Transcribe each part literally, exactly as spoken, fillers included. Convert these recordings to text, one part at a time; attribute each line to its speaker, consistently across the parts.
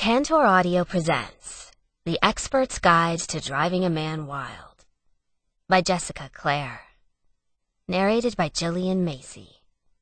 Speaker 1: Tantor Audio presents The Expert's Guide to Driving a Man Wild by Jessica Clare. Narrated by Gillian Macy.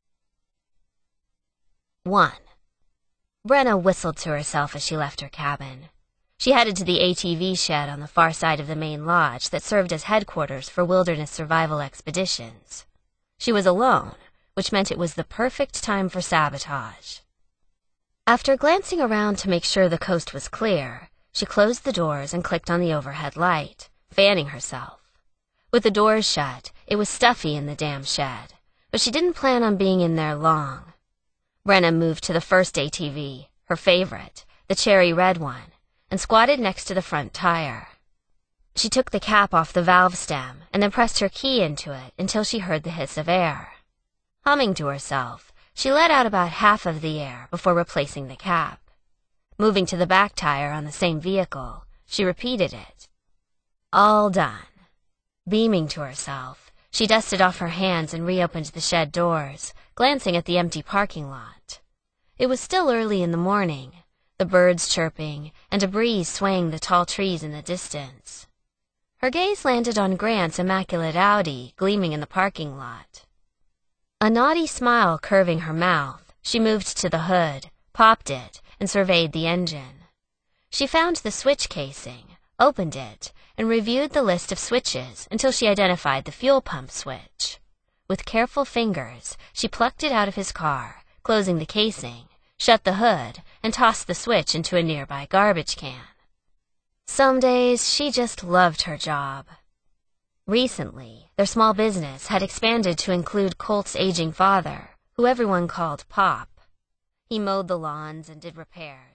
Speaker 1: one. Brenna whistled to herself as she left her cabin. She headed to the A T V shed on the far side of the main lodge that served as headquarters for wilderness survival expeditions. She was alone, which meant it was the perfect time for sabotage. After glancing around to make sure the coast was clear, she closed the doors and clicked on the overhead light, fanning herself. With the doors shut, it was stuffy in the damn shed, but she didn't plan on being in there long. Brenna moved to the first A T V, her favorite, the cherry red one, and squatted next to the front tire. She took the cap off the valve stem and then pressed her key into it until she heard the hiss of air. Humming to herself, she let out about half of the air before replacing the cap. Moving to the back tire on the same vehicle, she repeated it. All done. Beaming to herself, she dusted off her hands and reopened the shed doors, glancing at the empty parking lot. It was still early in the morning, the birds chirping and a breeze swaying the tall trees in the distance. Her gaze landed on Grant's immaculate Audi gleaming in the parking lot. A naughty smile curving her mouth, she moved to the hood, popped it, and surveyed the engine. She found the switch casing, opened it, and reviewed the list of switches until she identified the fuel pump switch. With careful fingers, she plucked it out of his car, closing the casing, shut the hood, and tossed the switch into a nearby garbage can. Some days, she just loved her job. Recently, their small business had expanded to include Colt's aging father, who everyone called Pop. He mowed the lawns and did repairs.